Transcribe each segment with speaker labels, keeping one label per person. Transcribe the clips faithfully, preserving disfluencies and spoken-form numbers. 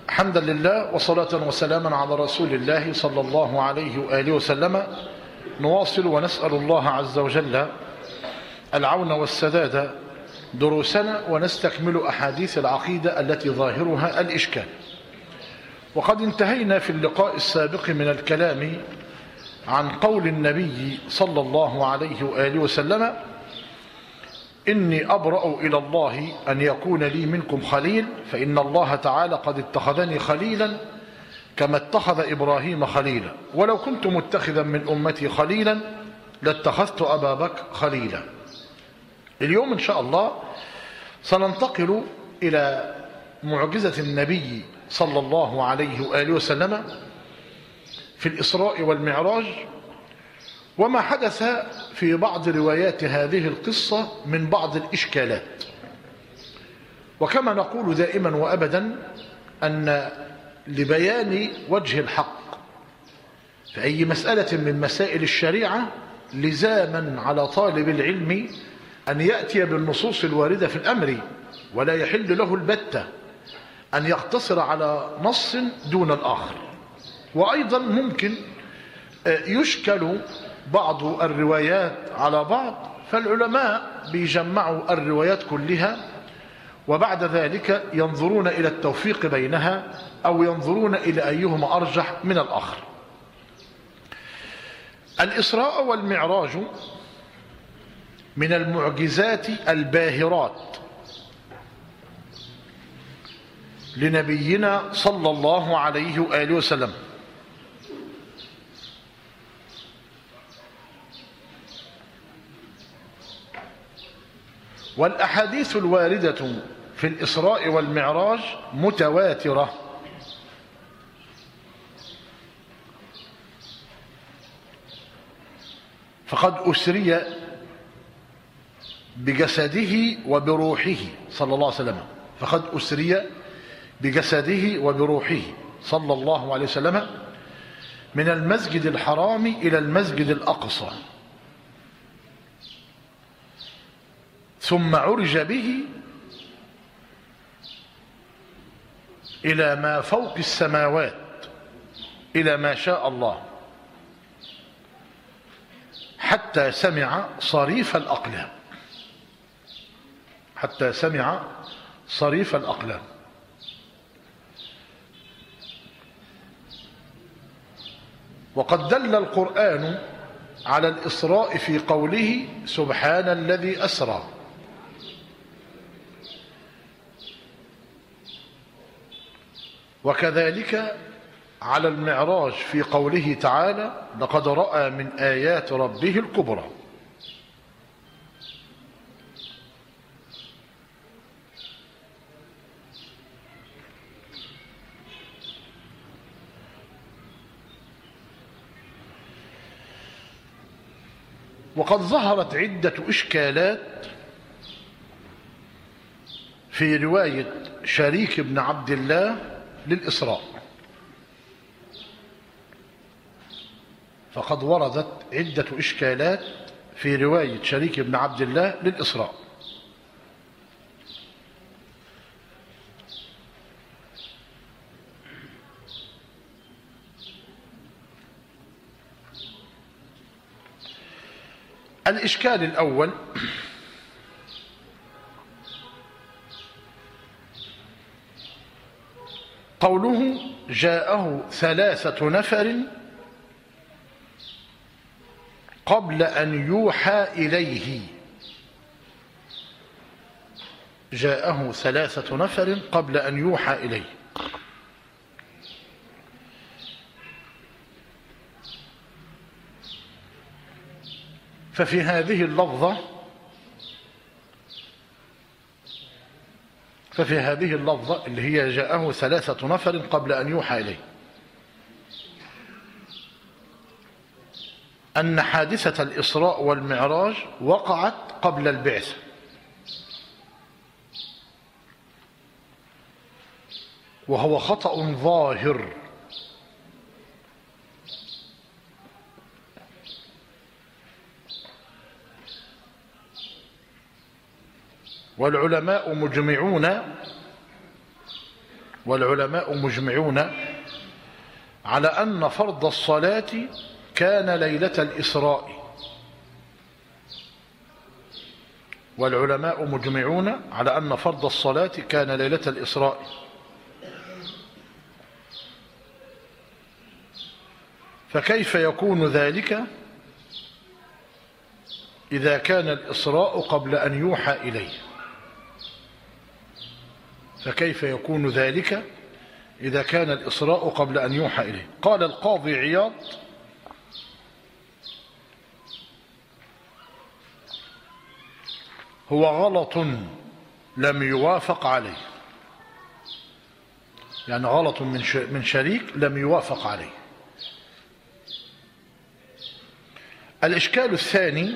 Speaker 1: حمدا لله وصلاة وسلاما على رسول الله صلى الله عليه وآله وسلم. نواصل ونسأل الله عز وجل العون والسداد دروسنا، ونستكمل أحاديث العقيدة التي ظاهرها الإشكال. وقد انتهينا في اللقاء السابق من الكلام عن قول النبي صلى الله عليه وآله وسلم: إني أبرأ إلى الله أن يكون لي منكم خليل، فإن الله تعالى قد اتخذني خليلا كما اتخذ إبراهيم خليلا، ولو كنت متخذا من أمتي خليلا لاتخذت أبا بكر خليلا. اليوم إن شاء الله سننتقل إلى معجزة النبي صلى الله عليه وآله وسلم في الإسراء والمعراج، وما حدث في بعض روايات هذه القصة من بعض الإشكالات. وكما نقول دائما وأبدا أن لبيان وجه الحق في أي مسألة من مسائل الشريعة لزاما على طالب العلم أن يأتي بالنصوص الواردة في الأمر، ولا يحل له البتة أن يقتصر على نص دون الآخر. وأيضا ممكن يشكل بعض الروايات على بعض، فالعلماء بيجمعوا الروايات كلها وبعد ذلك ينظرون إلى التوفيق بينها أو ينظرون إلى أيهما أرجح من الآخر. الإسراء والمعراج من المعجزات الباهرات لنبينا صلى الله عليه وآله وسلم، والأحاديث الواردة في الإسراء والمعراج متواترة. فقد أسري بجسده وبروحه صلى الله عليه وسلم فقد أسري بجسده وبروحه صلى الله عليه وسلم من المسجد الحرام إلى المسجد الأقصى، ثم عرج به إلى ما فوق السماوات إلى ما شاء الله، حتى سمع صريف الأقلام حتى سمع صريف الأقلام. وقد دل القرآن على الإسراء في قوله: سبحان الذي أسرى. وكذلك على المعراج في قوله تعالى: لقد رأى من آيات ربه الكبرى. وقد ظهرت عدة إشكالات في رواية شريك بن عبد الله للإسراء. فقد وردت عدة إشكالات في رواية شريك بن عبد الله للإسراء. الإشكال الأول: قوله جاءه ثلاثة نفر قبل أن يوحى إليه. جاءه ثلاثة نفر قبل أن يوحى إليه. ففي هذه اللفظة ففي هذه اللفظة اللي هي جاءه ثلاثة نفر قبل أن يوحى إليه أن حادثة الإسراء والمعراج وقعت قبل البعثة، وهو خطأ ظاهر. والعلماء مجمعون والعلماء مجمعون على أن فرض الصلاة كان ليلة الإسراء والعلماء مجمعون على أن فرض الصلاة كان ليلة الإسراء. فكيف يكون ذلك إذا كان الإسراء قبل أن يوحى إليه؟ فكيف يكون ذلك إذا كان الإسراء قبل أن يوحى إليه؟ قال القاضي عياض: هو غلط لم يوافق عليه، يعني غلط من شريك لم يوافق عليه. الإشكال الثاني: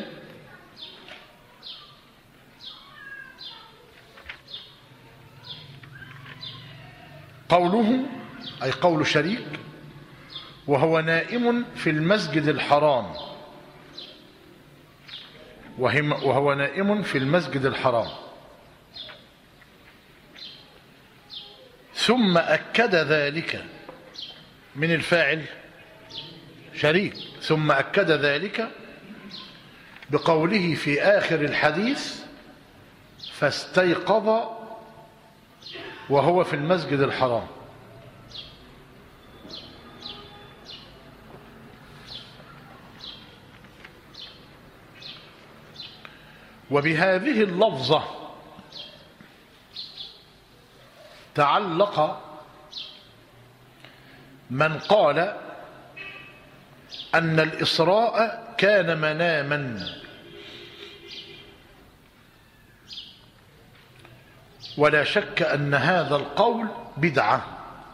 Speaker 1: قوله، أي قول شريك: وهو نائم في المسجد الحرام، وهو نائم في المسجد الحرام، ثم أكد ذلك من الفاعل شريك، ثم أكد ذلك بقوله في آخر الحديث: فاستيقظ وهو في المسجد الحرام. وبهذه اللفظة تعلق من قال أن الإسراء كان مناما، ولا شك أن هذا القول بدعة.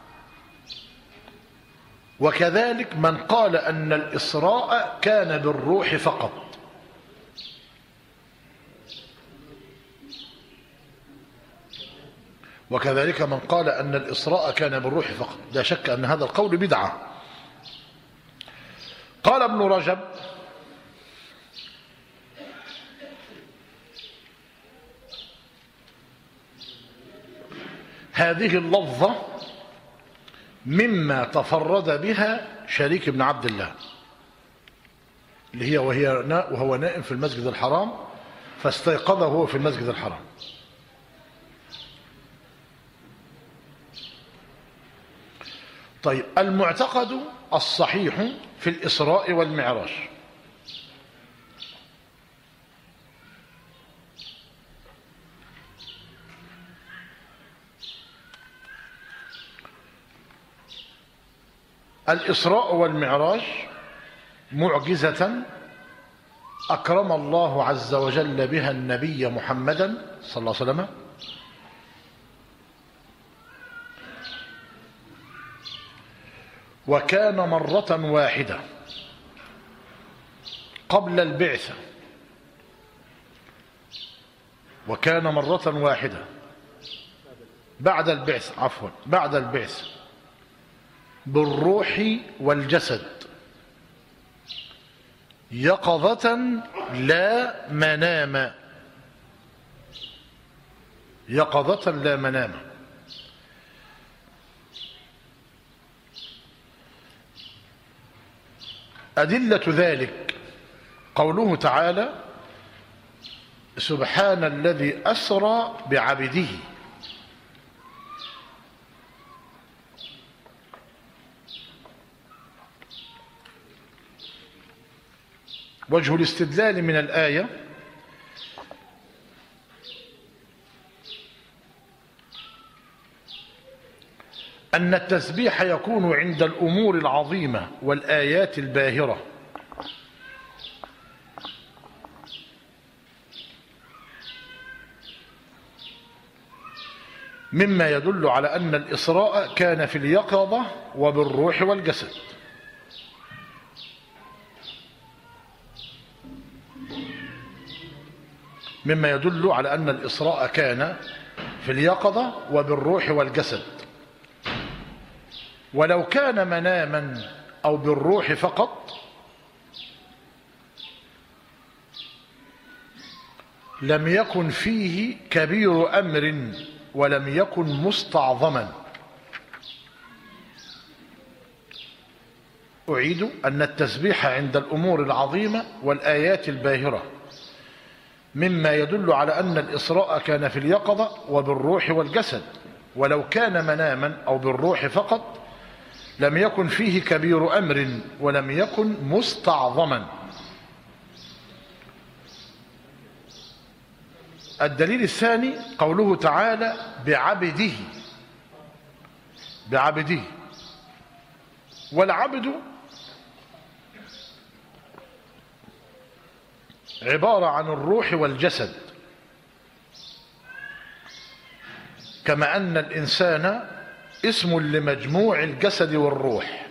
Speaker 1: وكذلك من قال أن الإسراء كان بالروح فقط، وكذلك من قال أن الإسراء كان بالروح فقط، لا شك أن هذا القول بدعة. قال ابن رجب: هذه اللفظة مما تفرد بها شريك بن عبد الله، اللي هي وهي وهو نائم في المسجد الحرام فاستيقظ وهو في المسجد الحرام. طيب، المعتقد الصحيح في الإسراء والمعراج: الإسراء والمعراج معجزة أكرم الله عز وجل بها النبي محمدا صلى الله عليه وسلم، وكان مرة واحدة قبل البعثة، وكان مرة واحدة بعد البعث عفوا بعد البعث بالروح والجسد، يقظة لا منام، يقظة لا منام. أدلة ذلك قوله تعالى: سبحان الذي أسرى بعبده. وجه الاستدلال من الآية: أن التسبيح يكون عند الأمور العظيمة والآيات الباهرة، مما يدل على أن الإسراء كان في اليقظة وبالروح والجسد. مما يدل على أن الإسراء كان في اليقظة وبالروح والجسد. ولو كان مناما أو بالروح فقط لم يكن فيه كبير أمر ولم يكن مستعظما، أعيد أن التسبيح عند الأمور العظيمة والآيات الباهرة مما يدل على أن الإسراء كان في اليقظة وبالروح والجسد، ولو كان مناما أو بالروح فقط لم يكن فيه كبير أمر ولم يكن مستعظما. الدليل الثاني قوله تعالى بعبده، بعبده، والعبد عبارة عن الروح والجسد، كما أن الإنسان اسم لمجموع الجسد والروح.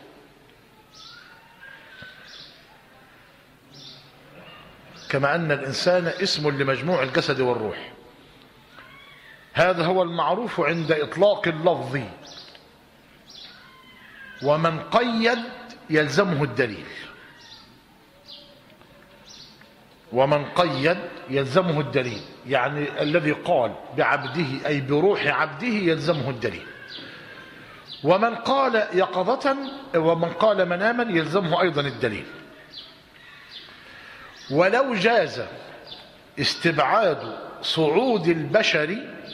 Speaker 1: كما أن الإنسان اسم لمجموع الجسد والروح. هذا هو المعروف عند إطلاق اللفظ، ومن قيد يلزمه الدليل. ومن قيد يلزمه الدليل، يعني الذي قال بعبده أي بروح عبده يلزمه الدليل. ومن قال يقظة ومن قال مناما يلزمه أيضا الدليل. ولو جاز استبعاد صعود البشر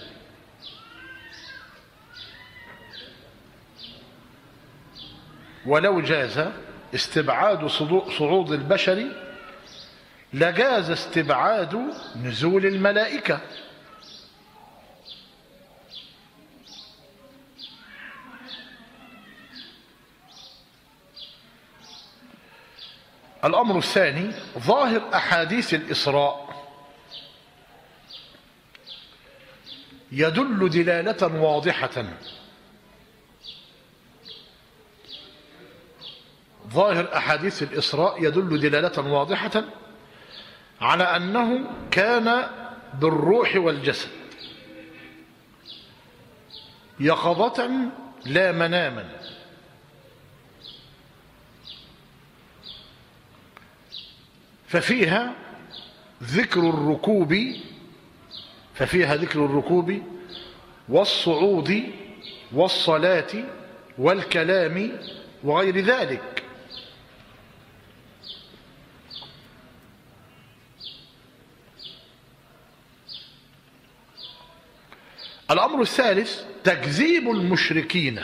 Speaker 1: ولو جاز استبعاد صعود البشر لجاز استبعاد نزول الملائكة. الأمر الثاني ظاهر أحاديث الإسراء يدل دلالة واضحة ظاهر أحاديث الإسراء يدل دلالة واضحة على أنه كان بالروح والجسد يقظة لا مناما. ففيها ذكر الركوب ففيها ذكر الركوب والصعود والصلاة والكلام وغير ذلك. الأمر الثالث تكذيب المشركين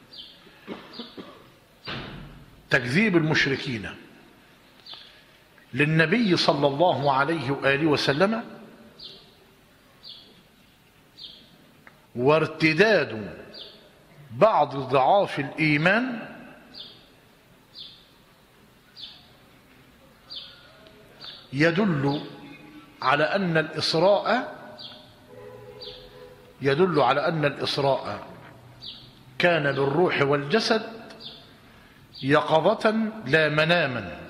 Speaker 1: تكذيب المشركين للنبي صلى الله عليه وآله وسلم، وارتداد بعض ضعاف الإيمان يدل على أن الإسراء يدل على أن الإسراء كان بالروح والجسد يقظة لا مناما.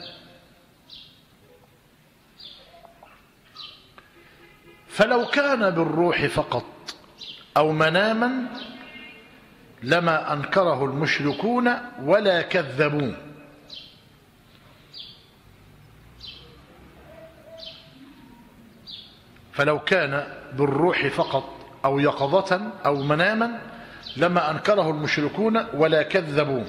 Speaker 1: فلو كان بالروح فقط أو مناما لما أنكره المشركون ولا كذبوه. فلو كان بالروح فقط أو يقظة أو مناما لما أنكره المشركون ولا كذبوه.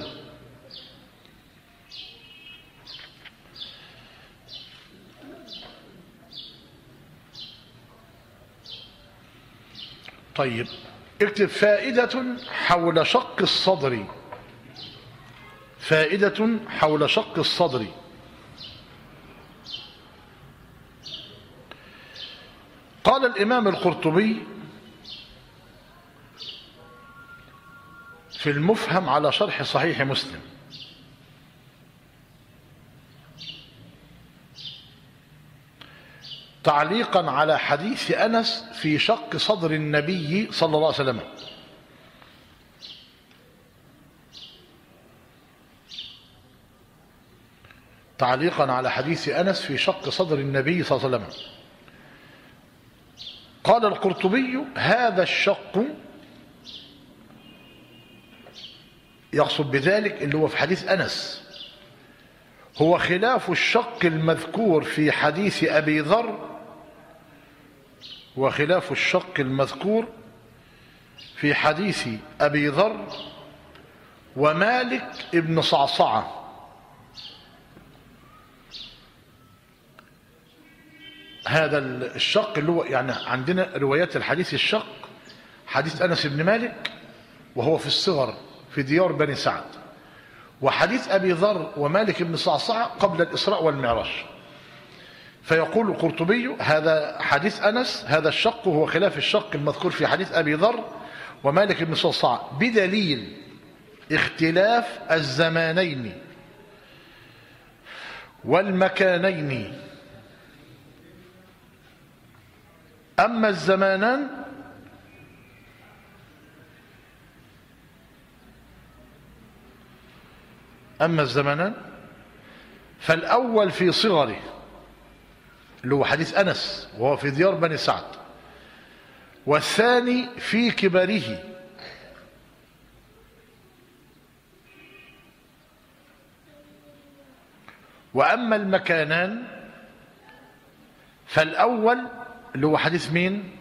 Speaker 1: طيب اكتب فائدة حول شق الصدر. فائدة حول شق الصدر. قال الإمام القرطبي في المفهم على شرح صحيح مسلم: تعليقا على حديث أنس في شق صدر النبي صلى الله عليه وسلم: تعليقا على حديث أنس في شق صدر النبي صلى الله عليه وسلم قال القرطبي: هذا الشق، يقصد بذلك اللي هو في حديث أنس، هو خلاف الشق المذكور في حديث أبي ذر وخلاف الشق المذكور في حديث أبي ذر ومالك ابن صعصعة هذا الشق اللي هو يعني عندنا روايات الحديث الشق، حديث أنس بن مالك وهو في الصغر في ديار بني سعد، وحديث أبي ذر ومالك بن صعصعة قبل الإسراء والمعراج. فيقول القرطبي هذا حديث أنس هذا الشق هو خلاف الشق المذكور في حديث أبي ذر ومالك بن صعصعة بدليل اختلاف الزمانين والمكانين. أما الزمانان أما الزمانان فالأول في صغره اللي هو حديث أنس وهو في ديار بني سعد، والثاني في كبره. وأما المكانان فالأول اللي هو حديث مين؟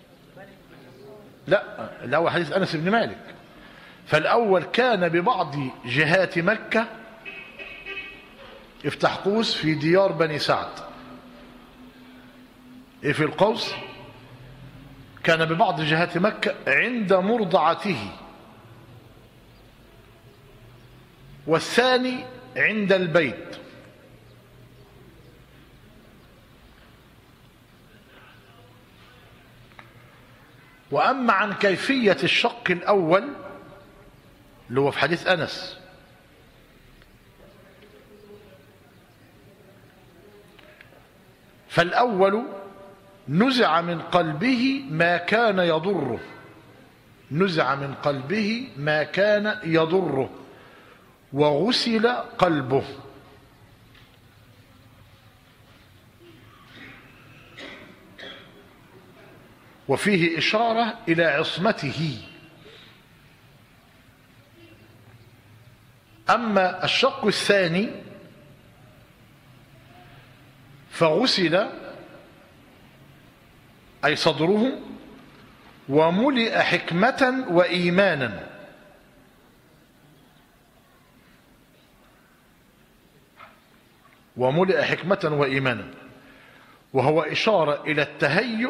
Speaker 1: لا، اللي هو حديث أنس بن مالك. فالأول كان ببعض جهات مكة، افتح قوس، في ديار بني سعد، ايه في القوس، كان ببعض جهات مكة عند مرضعته، والثاني عند البيت. وأما عن كيفية الشق الأول اللي هو في حديث أنس فالأول نزع من قلبه ما كان يضره، نزع من قلبه ما كان يضره وغسل قلبه. وفيه إشارة إلى عصمته. أما الشق الثاني فغسل أي صدره وملئ حكمة وإيمانا. وملئ حكمة وإيمانا وهو إشارة إلى التهيؤ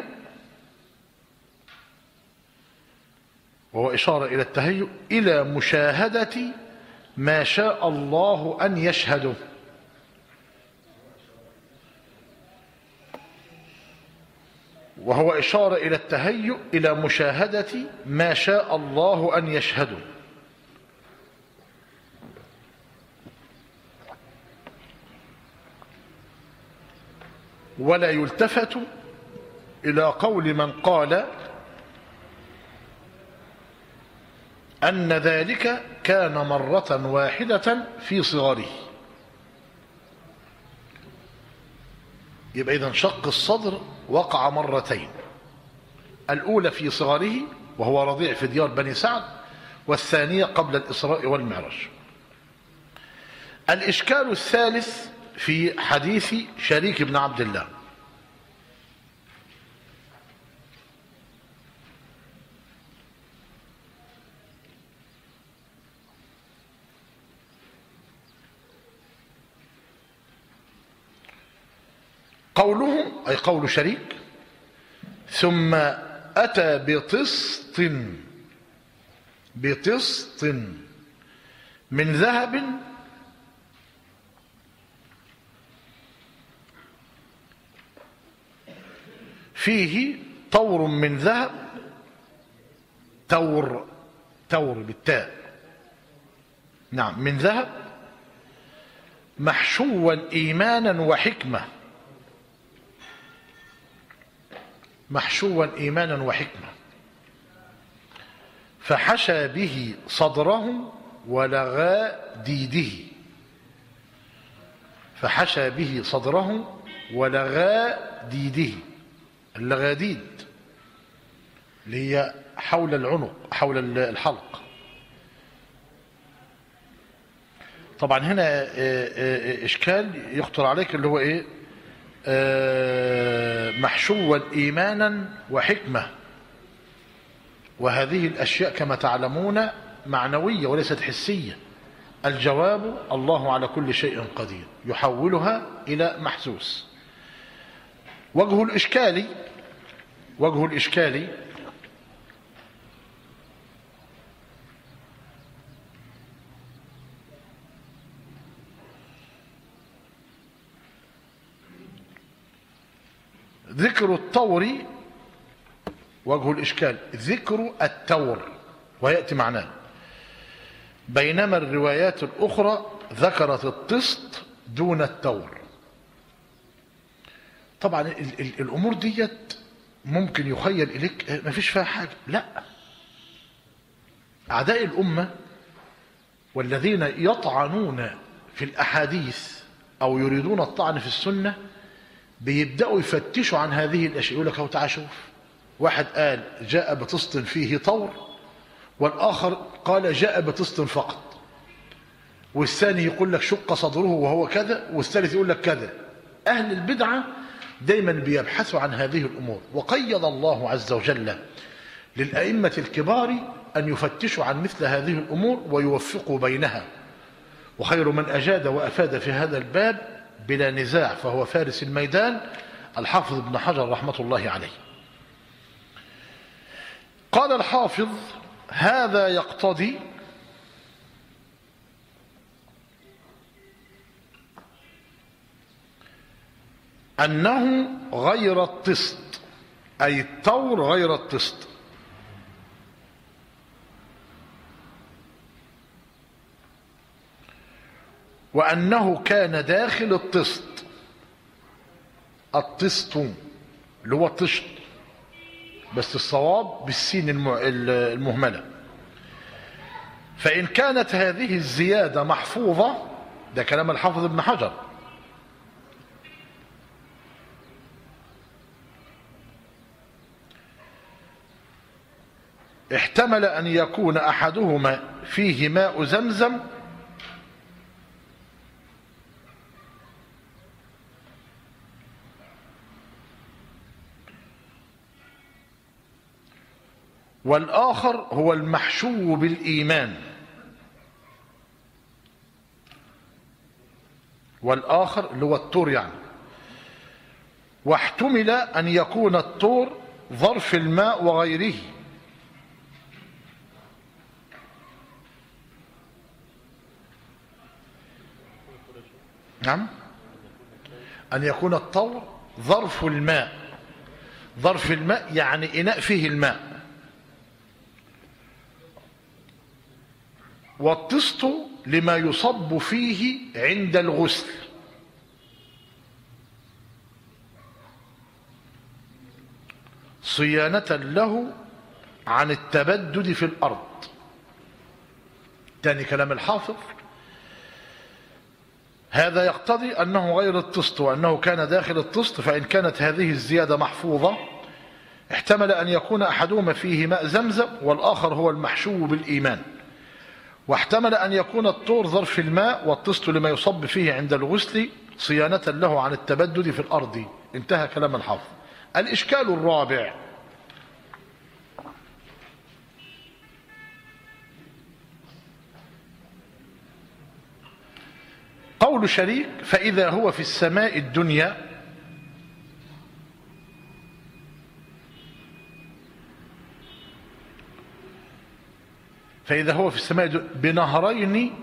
Speaker 1: وهو إشارة إلى التهيؤ إلى مشاهدة ما شاء الله أن يشهده. وهو إشارة إلى التهيؤ إلى مشاهدة ما شاء الله أن يشهده. ولا يلتفت إلى قول من قال أن ذلك كان مرة واحدة في صغره. يبقى إذن شق الصدر وقع مرتين، الأولى في صغره وهو رضيع في ديار بني سعد، والثانية قبل الإسراء والمعراج. الإشكال الثالث في حديث شريك بن عبد الله. قوله أي قول شريك ثم أتى بطسط بطسط من ذهب فيه طور من ذهب، تور تور بالتاء، نعم، من ذهب محشوا إيمانا وحكمة، محشوا إيمانا وحكمة، فحشى به صدره ولغى ديده، فحشى به صدره ولغى ديده. اللغاديد اللي هي حول العنق حول الحلق. طبعا هنا إشكال يخطر عليك اللي هو إيه؟ محشوا إيمانا وحكمة، وهذه الأشياء كما تعلمون معنوية وليست حسية. الجواب الله على كل شيء قدير، يحولها إلى محسوس. وجه الإشكال وجه الإشكال ذكر الطور. وجه الإشكال ذكر التور ويأتي معناه، بينما الروايات الأخرى ذكرت الطست دون التور. طبعا ال ال الأمور ديت ممكن يخيل إليك ما فيش فيها حاجة. لا، أعداء الأمة والذين يطعنون في الأحاديث أو يريدون الطعن في السنة بيبدأوا يفتشوا عن هذه الأشياء. يقول لك اهو تعال شوف، واحد قال جاء بطست فيه طور، والآخر قال جاء بطست فقط، والثاني يقول لك شق صدره وهو كذا، والثالث يقول لك كذا. أهل البدعة دايما بيبحثوا عن هذه الأمور، وقيض الله عز وجل للأئمة الكبار أن يفتشوا عن مثل هذه الأمور ويوفقوا بينها. وخير من أجاد وأفاد في هذا الباب بلا نزاع فهو فارس الميدان الحافظ ابن حجر رحمة الله عليه. قال الحافظ: هذا يقتضي أنه غير الطست، أي التور غير الطست. وأنه كان داخل الطست، الطست اللي هو الطشت بس الصواب بالسين المهملة. فإن كانت هذه الزيادة محفوظة، ده كلام الحافظ ابن حجر، احتمل أن يكون أحدهما فيه ماء زمزم والآخر هو المحشو بالإيمان، والآخر اللي هو الطور يعني. واحتمل أن يكون الطور ظرف الماء وغيره، نعم، أن يكون الطور ظرف الماء. ظرف الماء يعني إناء فيه الماء. والطست لما يصب فيه عند الغسل، صيانة له عن التبدد في الأرض. تاني كلام الحافظ: هذا يقتضي أنه غير الطست وأنه كان داخل الطست. فإن كانت هذه الزيادة محفوظة احتمل أن يكون أحدهما فيه ماء زمزم والآخر هو المحشو بالإيمان. واحتمل أن يكون الطور ظرف الماء والطست لما يصب فيه عند الغسل صيانة له عن التبدد في الأرض. انتهى كلام الحافظ. الإشكال الرابع: قول شريك: فإذا هو في السماء الدنيا فإذا هو في السماء الدنيا بنهرين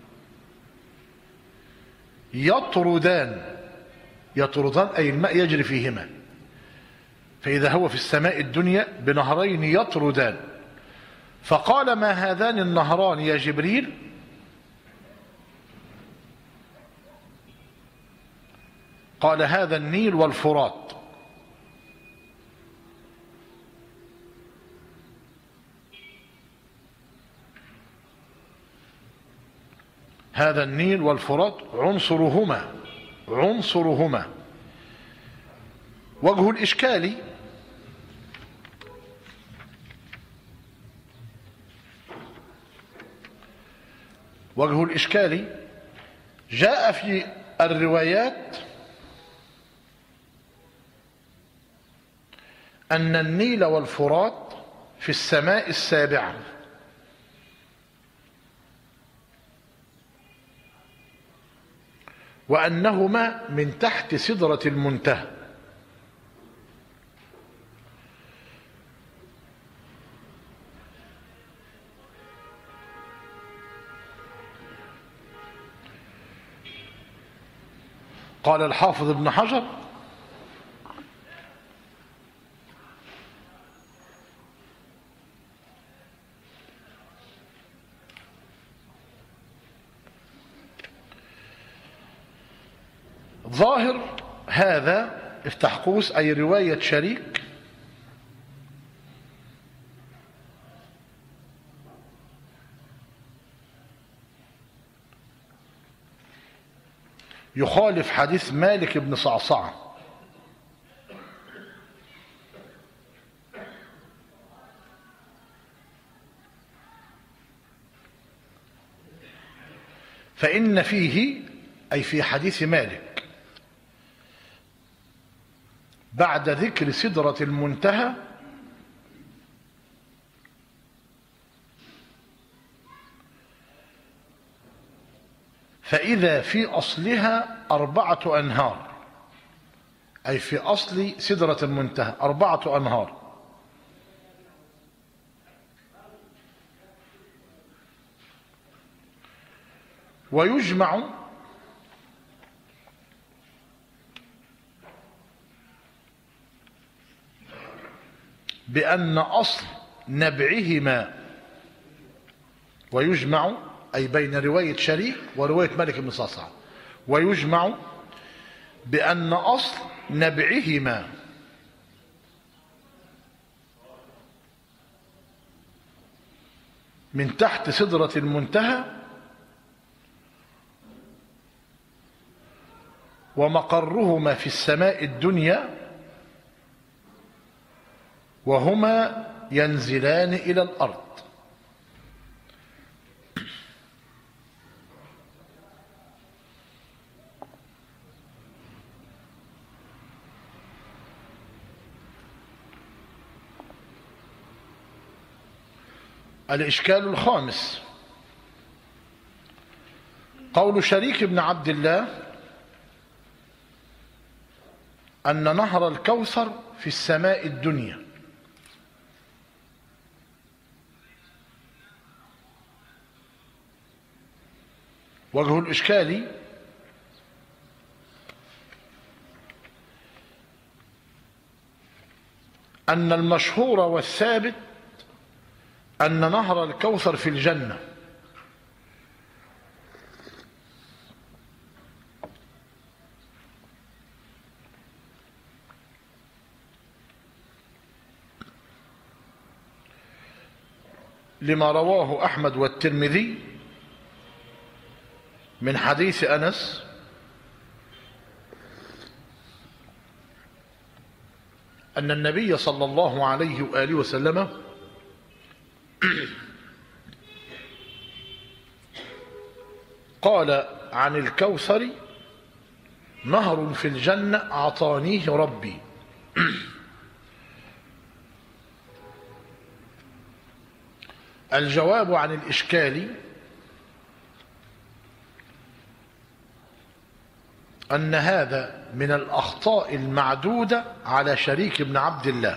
Speaker 1: يطردان. يطردان أي الماء يجري فيهما. فإذا هو في السماء الدنيا بنهرين يطردان. فقال: ما هذان النهران يا جبريل؟ قال: هذا النيل والفرات. هذا النيل والفرات عنصرهما عنصرهما. وجه الإشكال: وجه الإشكال جاء في الروايات أن النيل والفرات في السماء السابعة، وأنهما من تحت سدرة المنتهى. قال الحافظ ابن حجر: ظاهر هذا افتح قوس أي رواية شريك يخالف حديث مالك بن صعصعة، فإن فيه أي في حديث مالك بعد ذكر سدرة المنتهى فإذا في أصلها أربعة أنهار، أي في أصل سدرة المنتهى أربعة أنهار، ويجمع بأن أصل نبعهما، ويجمع أي بين رواية شريك ورواية مالك بن صعصعة، ويجمع بأن أصل نبعهما من تحت سدرة المنتهى ومقرهما في السماء الدنيا، وهما ينزلان إلى الأرض. الإشكال الخامس قول شريك بن عبد الله أن نهر الكوثر في السماء الدنيا. وجه الإشكال أن المشهور والثابت أن نهر الكوثر في الجنة، لما رواه أحمد والترمذي من حديث أنس أن النبي صلى الله عليه وآله وسلم قال عن الكوثر: نهر في الجنة أعطانيه ربي. الجواب عن الإشكال أن هذا من الأخطاء المعدودة على شريك بن عبد الله،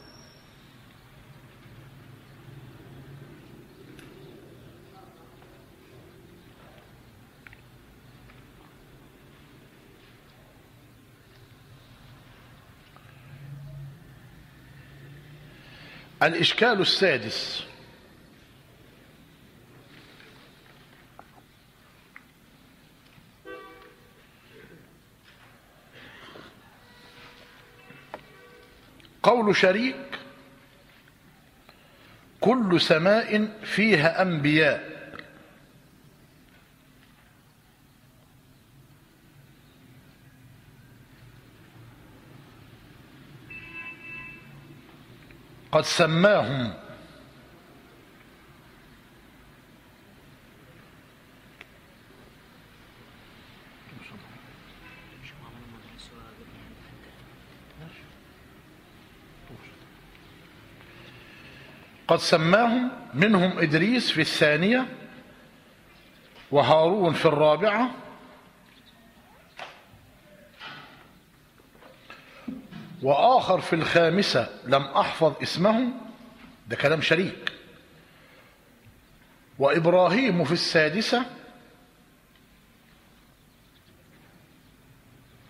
Speaker 1: الإشكال السادس قول شريك: كل سماء فيها أنبياء، قد سماهم قد سماهم منهم إدريس في الثانية، وهارون في الرابعة، وآخر في الخامسة لم أحفظ اسمه، ده كلام شريك، وإبراهيم في السادسة،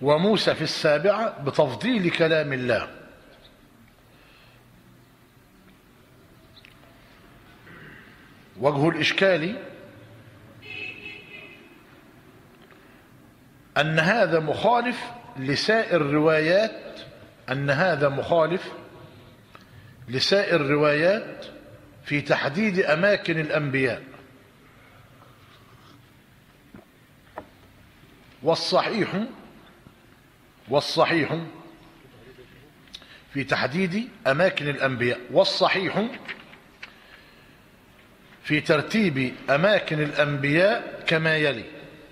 Speaker 1: وموسى في السابعة بتفضيل كلام الله. وجه الإشكال أن هذا مخالف لسائر الروايات أن هذا مخالف لسائر الروايات في تحديد أماكن الأنبياء. والصحيح والصحيح في تحديد أماكن الأنبياء والصحيح في ترتيب أماكن الأنبياء كما يلي: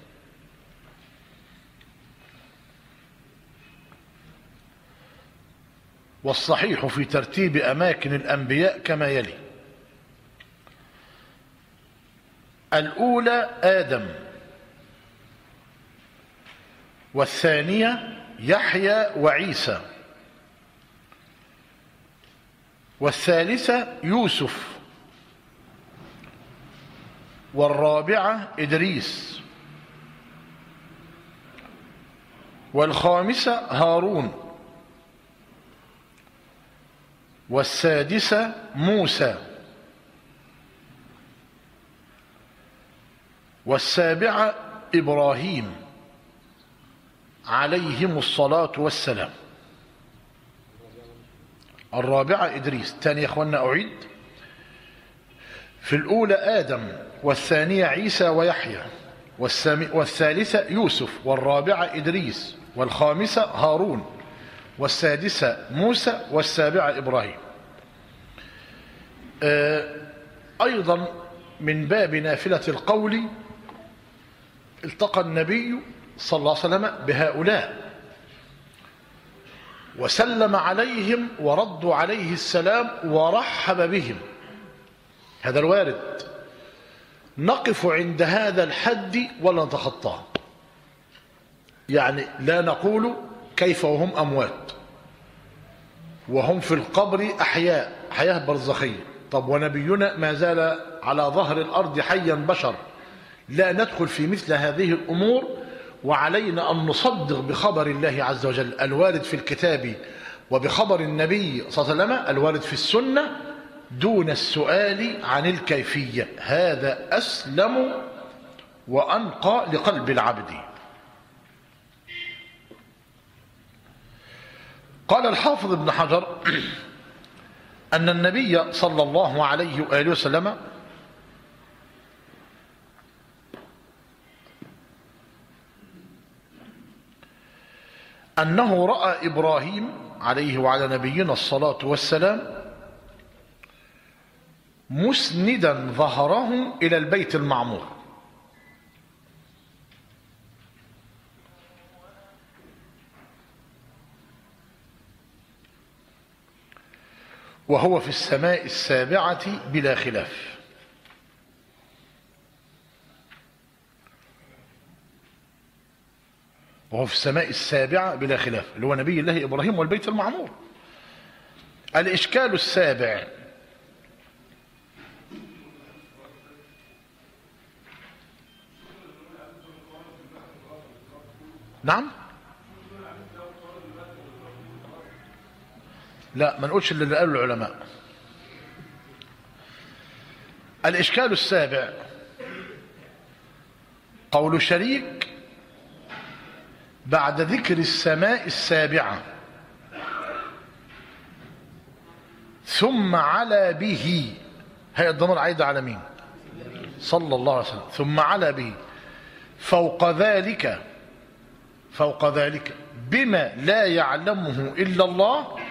Speaker 1: والصحيح في ترتيب أماكن الأنبياء كما يلي: الأولى آدم، والثانية يحيى وعيسى، والثالثة يوسف، والرابعة إدريس، والخامسة هارون، والسادسة موسى، والسابعة إبراهيم عليهم الصلاة والسلام. الرابعة إدريس. تاني يا أخوانا أعيد: في الأولى آدم، والثانية عيسى ويحيى، والثالثة يوسف، والرابعة إدريس، والخامسة هارون، والسادسة موسى، والسابعة إبراهيم. أيضا من باب نافلة القول التقى النبي صلى الله عليه وسلم بهؤلاء وسلم عليهم وردوا عليه السلام ورحب بهم. هذا الوارد، نقف عند هذا الحد ولا نتخطاه. يعني لا نقول كيف وهم أموات وهم في القبر أحياء حياة برزخية. طب ونبينا ما زال على ظهر الأرض حيا بشر. لا ندخل في مثل هذه الأمور، وعلينا أن نصدق بخبر الله عز وجل الوارد في الكتاب وبخبر النبي صلى الله عليه وسلم الوارد في السنة دون السؤال عن الكيفية. هذا أسلم وأنقى لقلب العبد. قال الحافظ ابن حجر أن النبي صلى الله عليه وآله وسلم أنه رأى إبراهيم عليه وعلى نبينا الصلاة والسلام مسندا ظهره إلى البيت المعمور، وهو في السماء السابعة بلا خلاف. وهو في السماء السابعة بلا خلاف اللي هو نبي الله إبراهيم والبيت المعمور. الإشكال السابع: نعم لا ما نقولش اللي قاله العلماء. الإشكال السابع قول شريك بعد ذكر السماء السابعة ثم علا به. هي الضمير عايدة على مين؟ صلى الله عليه وسلم. ثم علا به فوق ذلك فوق ذلك بما لا يعلمه إلا الله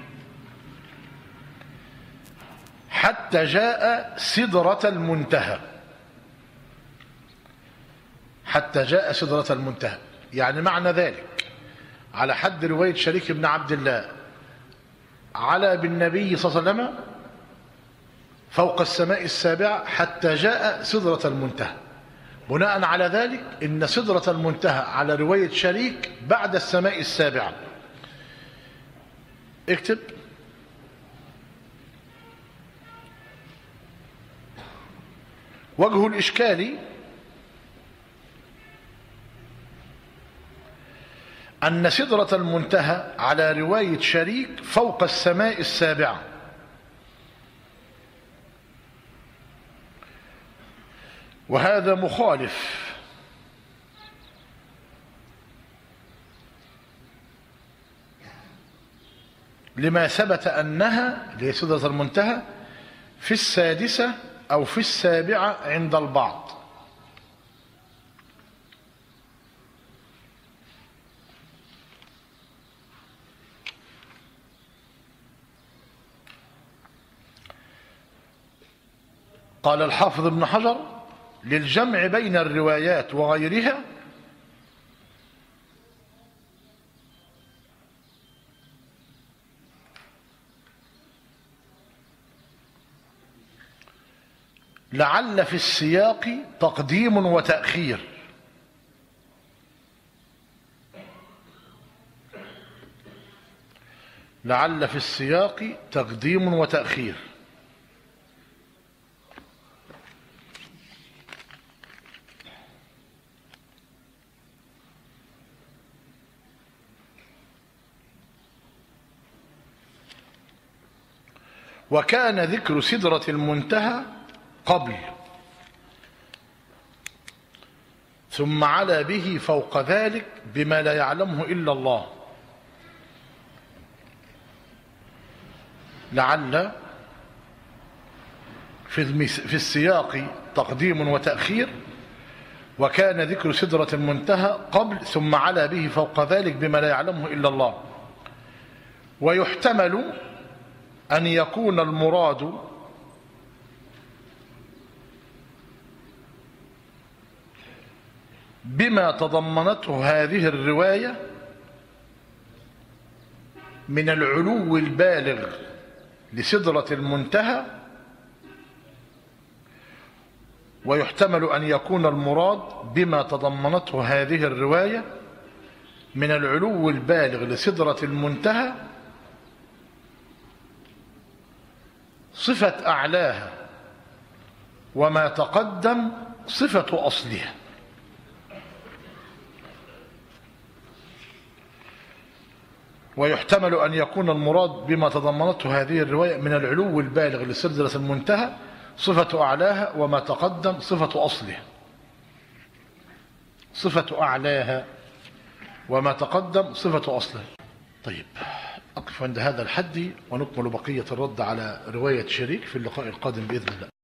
Speaker 1: حتى جاء سدرة المنتهى. حتى جاء سدرة المنتهى يعني معنى ذلك على حد رواية شريك بن عبد الله على بالنبي صلى الله عليه وسلم فوق السماء السابعة حتى جاء سدرة المنتهى. بناء على ذلك إن سدرة المنتهى على رواية شريك بعد السماء السابعة. اكتب: وجه الإشكال أن سدرة المنتهى على رواية شريك فوق السماء السابعة، وهذا مخالف لما ثبت أنها لسدرة المنتهى في السادسة أو في السابعة عند البعض. قال الحافظ ابن حجر: للجمع بين الروايات وغيرها لعل في السياق تقديم وتأخير، لعل في السياق تقديم وتأخير. وكان ذكر سدرة المنتهى قبل، ثم علا به فوق ذلك بما لا يعلمه إلا الله. لعل في السياق تقديم وتأخير، وكان ذكر سدرة المنتهى قبل ثم علا به فوق ذلك بما لا يعلمه إلا الله. ويحتمل أن يكون المراد بما تضمنته هذه الرواية من العلو البالغ لسدرة المنتهى، ويحتمل أن يكون المراد بما تضمنته هذه الرواية من العلو البالغ لسدرة المنتهى صفة أعلاها، وما تقدم صفة أصلها. ويحتمل أن يكون المراد بما تضمنته هذه الرواية من العلو البالغ لسدرة المنتهى صفة أعلاها، وما تقدم صفة أصلها. صفة أعلاها وما تقدم صفة أصلها. طيب، أقف عند هذا الحد ونكمل بقية الرد على رواية شريك في اللقاء القادم بإذن الله.